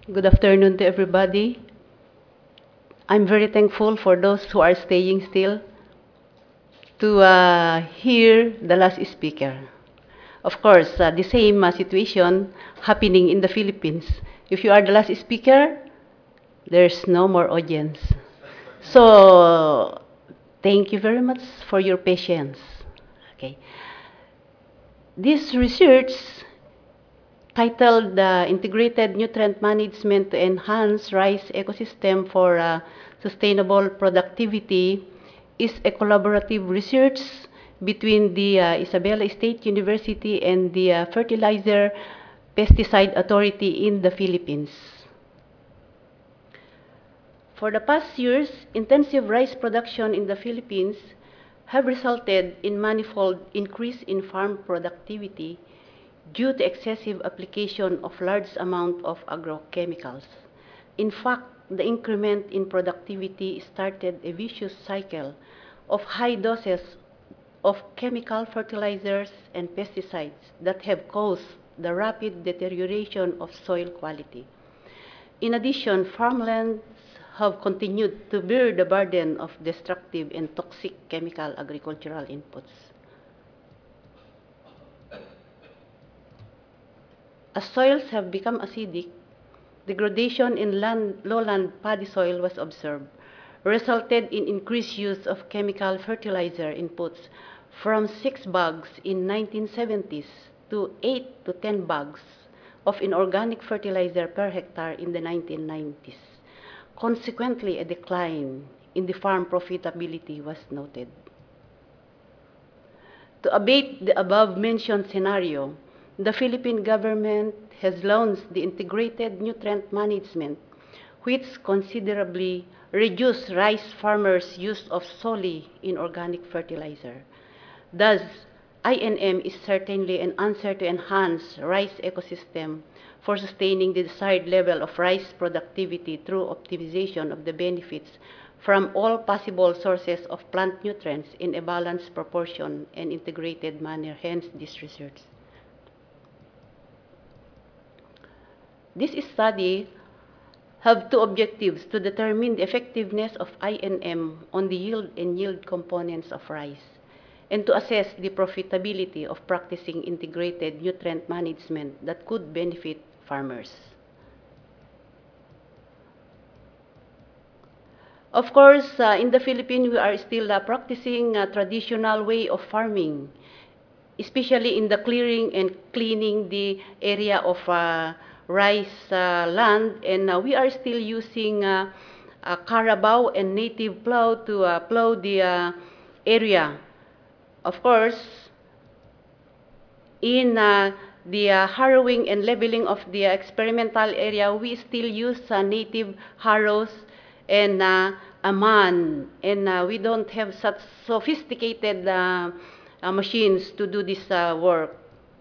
Good afternoon to everybody. I'm very thankful for those who are staying still to hear the last speaker. Of course, the same situation happening in the Philippines. If you are the last speaker, there's no more audience. So, thank you very much for your patience. Okay. This research titled Integrated Nutrient Management to Enhance Rice Ecosystem for Sustainable Productivity is a collaborative research between the Isabela State University and the Fertilizer Pesticide Authority in the Philippines. For the past years, intensive rice production in the Philippines have resulted in manifold increase in farm productivity due to excessive application of large amount of agrochemicals. In fact, the increment in productivity started a vicious cycle of high doses of chemical fertilizers and pesticides that have caused the rapid deterioration of soil quality. In addition, farmlands have continued to bear the burden of destructive and toxic chemical agricultural inputs. As soils have become acidic, degradation in lowland paddy soil was observed, resulted in increased use of chemical fertilizer inputs from 6 bags in 1970s to 8 to 10 bags of inorganic fertilizer per hectare in the 1990s. Consequently, a decline in the farm profitability was noted. To abate the above-mentioned scenario, the Philippine government has launched the Integrated Nutrient Management, which considerably reduced rice farmers' use of solely inorganic fertilizer. Thus, INM is certainly an answer to enhance rice ecosystem for sustaining the desired level of rice productivity through optimization of the benefits from all possible sources of plant nutrients in a balanced proportion and integrated manner, hence this research. This study have two objectives: to determine the effectiveness of INM on the yield and yield components of rice, and to assess the profitability of practicing integrated nutrient management that could benefit farmers. Of course, in the Philippines, we are still practicing a traditional way of farming, especially in the clearing and cleaning the area of rice land, and we are still using carabao and native plow to plow the area. Of course, in the harrowing and leveling of the experimental area, we still use native harrows and a man, and we don't have such sophisticated machines to do this work.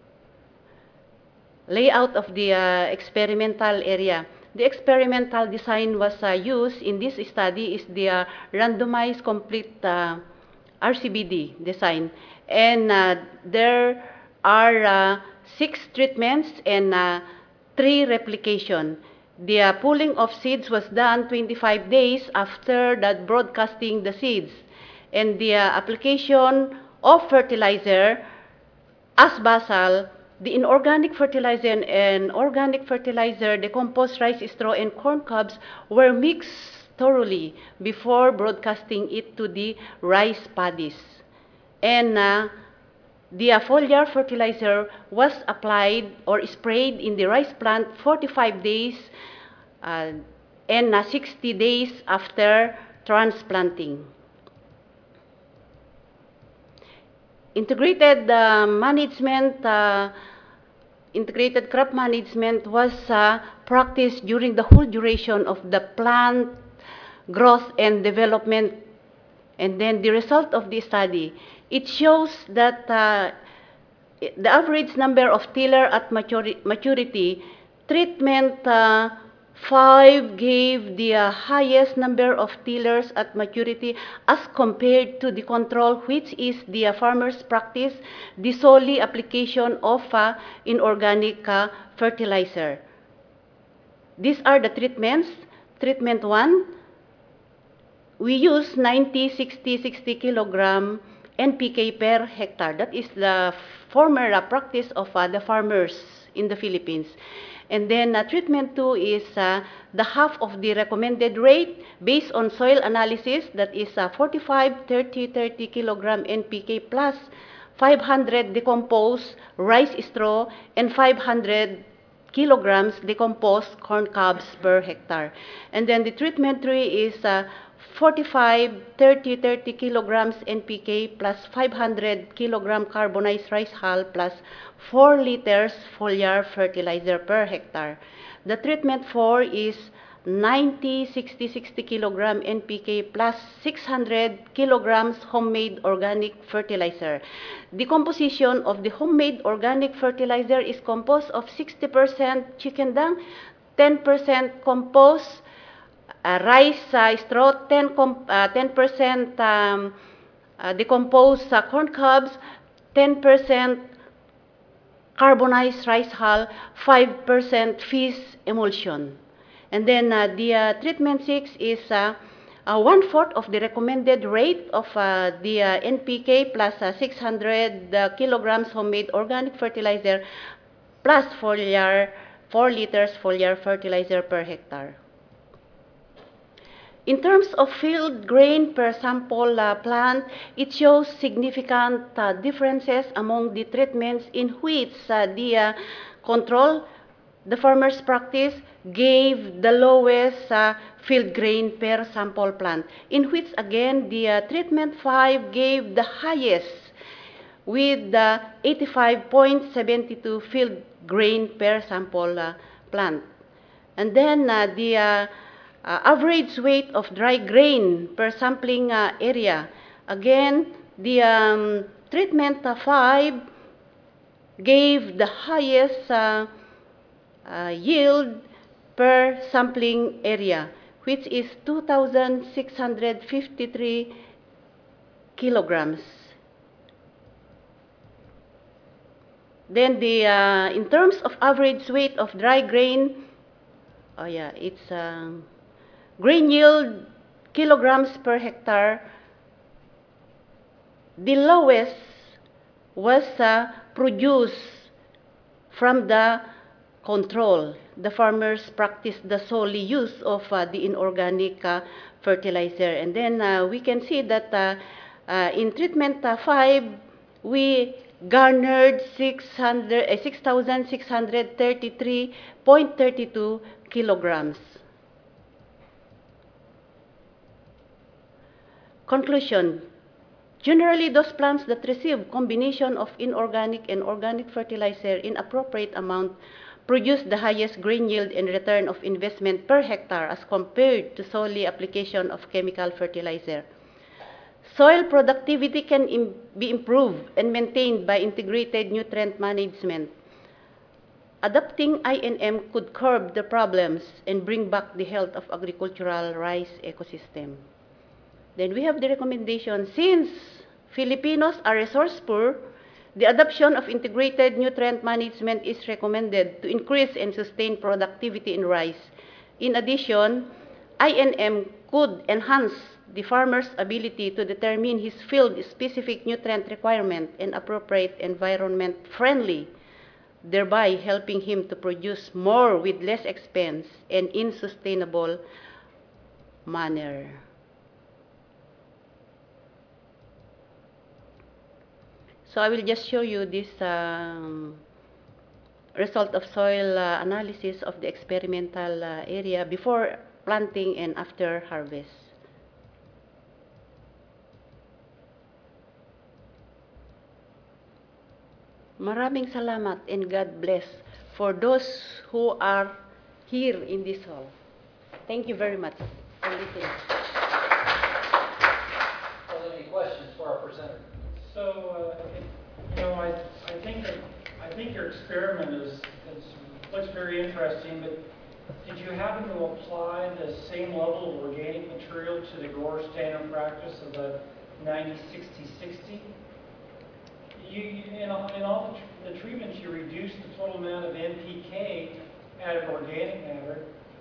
Layout of the experimental area. The experimental design was used in this study is the randomized complete RCBD design, and there are 6 treatments and 3 replication. The pulling of seeds was done 25 days after that broadcasting the seeds, and the application of fertilizer as basal, the inorganic fertilizer and organic fertilizer, decomposed rice straw, and corn cobs were mixed thoroughly before broadcasting it to the rice paddies. And the foliar fertilizer was applied or sprayed in the rice plant 45 days and 60 days after transplanting. Integrated integrated crop management was practiced during the whole duration of the plant growth and development. And then the result of the study, it shows that the average number of tiller at maturity, treatment 5 gave the highest number of tillers at maturity as compared to the control, which is the farmer's practice, the solely application of inorganic fertilizer. These are the treatments. Treatment 1, we use 90, 60, 60 kilogram NPK per hectare. That is the former practice of the farmers in the Philippines. And then treatment 2 is the half of the recommended rate based on soil analysis. That is 45, 30, 30 kilogram NPK plus 500 decomposed rice straw and 500 kilograms decomposed corn cobs per hectare. And then the treatment 3 is 45, 30, 30 kilograms NPK plus 500 kilogram carbonized rice hull plus 4 liters foliar fertilizer per hectare. The treatment 4 is 90, 60, 60 kilogram NPK plus 600 kilograms homemade organic fertilizer. The composition of the homemade organic fertilizer is composed of 60% chicken dung, 10% compost, rice straw, 10% decomposed corn cobs, 10% carbonized rice hull, 5% fish emulsion. And then the treatment 6 is 1/4 of the recommended rate of the NPK plus 600 kilograms homemade organic fertilizer plus 4 liters foliar fertilizer per hectare. In terms of field grain per sample plant, it shows significant differences among the treatments in which the control, the farmer's practice, gave the lowest field grain per sample plant, in which again the treatment 5 gave the highest with 85.72 field grain per sample plant. And then the average weight of dry grain per sampling area. Again, the treatment 5 gave the highest yield per sampling area, which is 2,653 kilograms. Then the in terms of average weight of dry grain, it's grain yield kilograms per hectare. The lowest was produced from the control. The farmers practiced the solely use of the inorganic fertilizer. And then we can see that in treatment 5, we garnered 6,633.32 kilograms. Conclusion. Generally, those plants that receive combination of inorganic and organic fertilizer in appropriate amount produce the highest grain yield and return of investment per hectare as compared to solely application of chemical fertilizer. Soil productivity can be improved and maintained by integrated nutrient management. Adopting INM could curb the problems and bring back the health of agricultural rice ecosystem. Then we have the recommendation. Since Filipinos are resource poor, the adoption of integrated nutrient management is recommended to increase and sustain productivity in rice. In addition, INM could enhance the farmer's ability to determine his field-specific nutrient requirement and appropriate environment-friendly, thereby helping him to produce more with less expense and in sustainable manner. So I will just show you this result of soil analysis of the experimental area before planting and after harvest. Maraming salamat and God bless for those who are here in this hall. Thank you very much for listening. Are there any questions for our presenter? So, I think your experiment looks very interesting, but did you happen to apply the same level of organic material to the grower standard practice of the 90-60-60? In all the treatments, you reduced the total amount of NPK out of organic matter,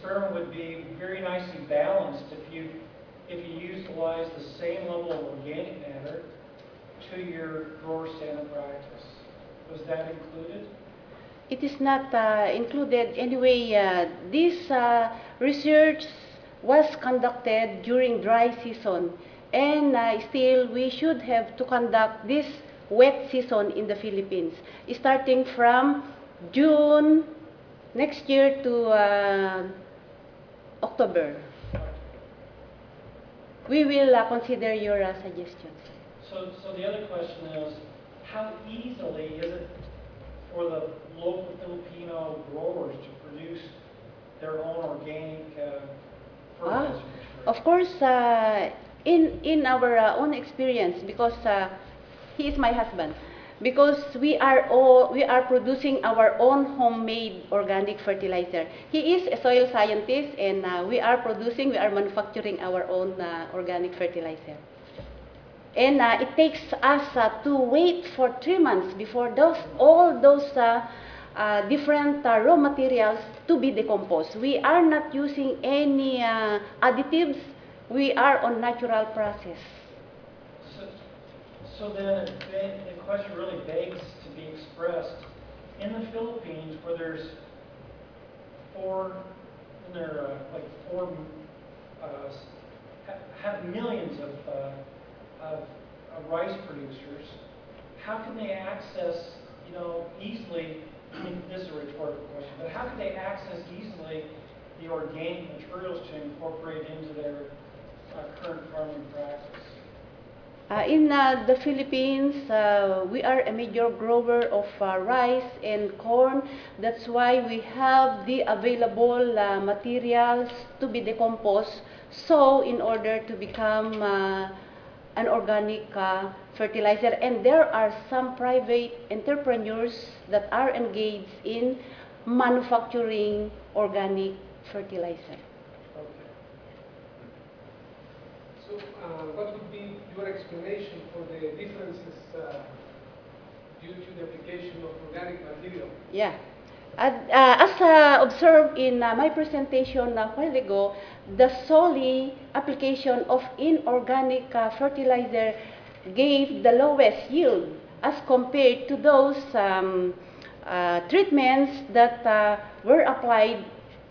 experiment would be very nicely balanced if you utilize the same level of organic matter to your grower standard practice. Was that included? It is not included. Anyway, this research was conducted during dry season, and still we should have to conduct this wet season in the Philippines, starting from June next year to October. We will consider your suggestions. So the other question is, how easily is it for the local Filipino growers to produce their own organic fertilizer material? Of course, in our own experience, because he is my husband, because we are producing our own homemade organic fertilizer. He is a soil scientist, and we are manufacturing our own organic fertilizer. And it takes us to wait for 3 months before all those different raw materials to be decomposed. We are not using any additives. We are on natural process. So then the question really begs to be expressed. In the Philippines, where there's have millions of rice producers, how can they access, easily, I mean, this is a rhetorical question, but how can they access easily the organic materials to incorporate into their current farming practice? In the Philippines, we are a major grower of rice and corn. That's why we have the available materials to be decomposed. So, in order to become an organic fertilizer, and there are some private entrepreneurs that are engaged in manufacturing organic fertilizer. Okay. So, what would be your explanation for the differences due to the application of organic material? Yeah. As observed in my presentation a while ago, the solely application of inorganic fertilizer gave the lowest yield as compared to those treatments that were applied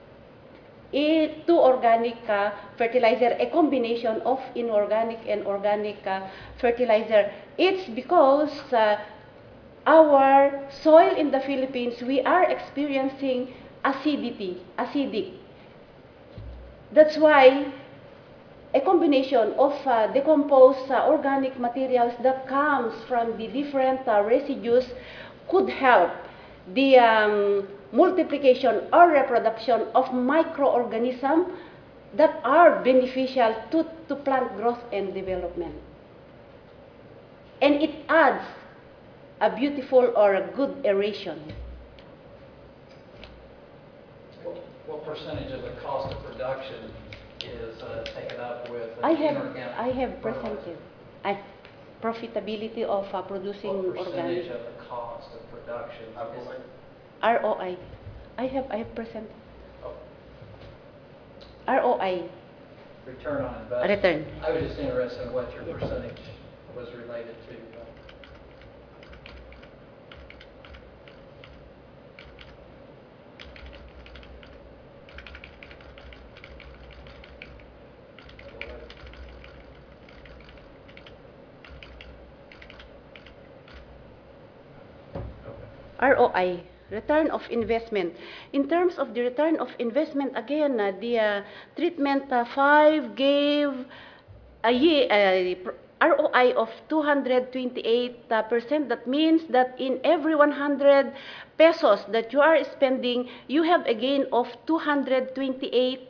to organic fertilizer, a combination of inorganic and organic fertilizer. It's because our soil in the Philippines, we are experiencing acidic. That's why a combination of decomposed organic materials that comes from the different residues could help the multiplication or reproduction of microorganisms that are beneficial to plant growth and development. And it adds a beautiful or a good aeration. What percentage of the cost of production is taken up with I inorganic have fertilizer? presented profitability of producing What percentage organic of the cost of production is ROI. I have presented oh, ROI, return on investment? return. I was just interested in what your percentage was related to. ROI, return of investment. In terms of the return of investment, again, the treatment 5 gave a ROI of 228%. That means that in every 100 pesos that you are spending, you have a gain of 228%.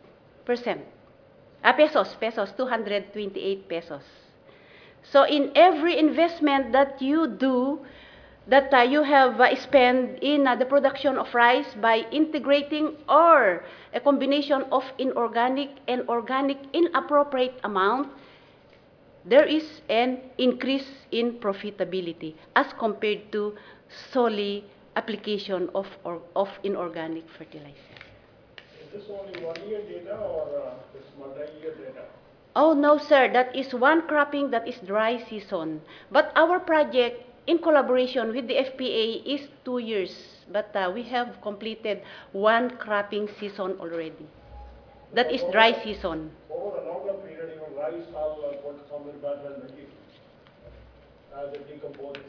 Pesos, 228 pesos. So in every investment that you do, that you have spent in the production of rice by integrating or a combination of inorganic and organic in appropriate amount, there is an increase in profitability as compared to solely application of inorganic fertilizer. this only 1 year data or it's multi-year data? Oh, no, sir. That is one cropping that is dry season. But our project, in collaboration with the FPA, is 2 years. But we have completed one cropping season already. That is dry season. Over a longer period, even rice hull would come in better and heat as it decomposes.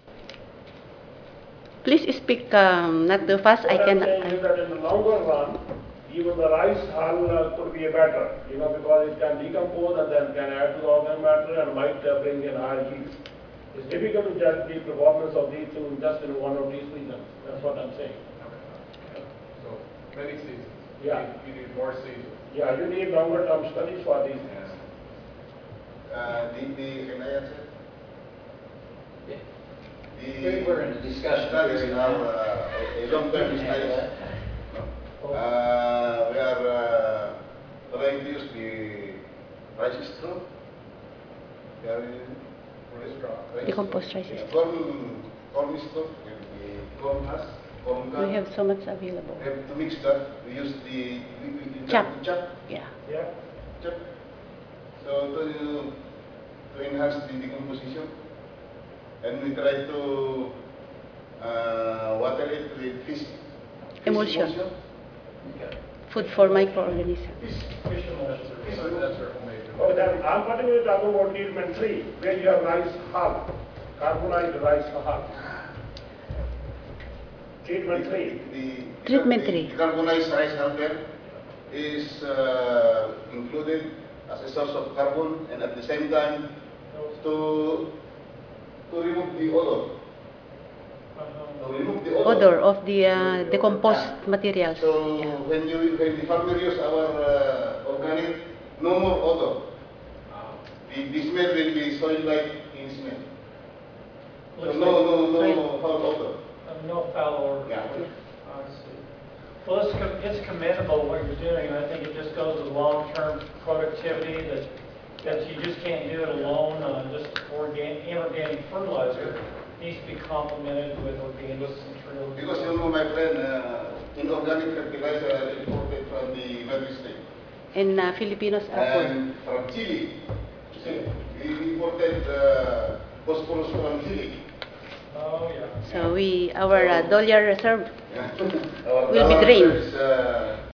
Please speak not too fast. I What I'm can. saying is that in the longer run, even the rice hull could be a better, because it can decompose and then can add to the organic matter and might bring in higher yields. It's difficult to judge the performance of these two just in 1 or 2 seasons. That's what I'm saying. So many seasons. Yeah. You need more seasons. Yeah, you need longer term studies for these things. Can I answer? We're in a discussion Studies period now, now. a long-term studies. We are trying to use the rice straw. We are using rice Decomposed straw. rice straw. Corn straw, the corn husk, corn cob. We have so much available. We have to mix that. We use the Chop. chop. Yeah. Yeah. Chop. So to enhance the decomposition, and we try to water it with fish Emulsion. Okay. Food for microorganisms. Fish emulsion. So that's our major. Oh, then I'm particularly talking about treatment 3, where you have rice hull, carbonized rice hull. Treatment 3. Treatment three. The carbonized rice hull there is included as a source of carbon, and at the same time to remove the odor. To remove the Odor of the decomposed materials. So Yeah. when the farmer use our organic, no more odor. The smell will be soil-like in smell. So Looks no soil. foul odor. No foul odor. Yeah. I see. Well, it's commendable what you're doing, and I think it just goes with long-term productivity that you just can't do it alone. Just inorganic fertilizer needs to be complemented with organic materials. Because my friend, inorganic fertilizer are imported from the United States And Filipinos are poor. and from Chile. See, we imported phosphorus from Chile. Oh, yeah. So our dollar reserve Our will be dollar drained. is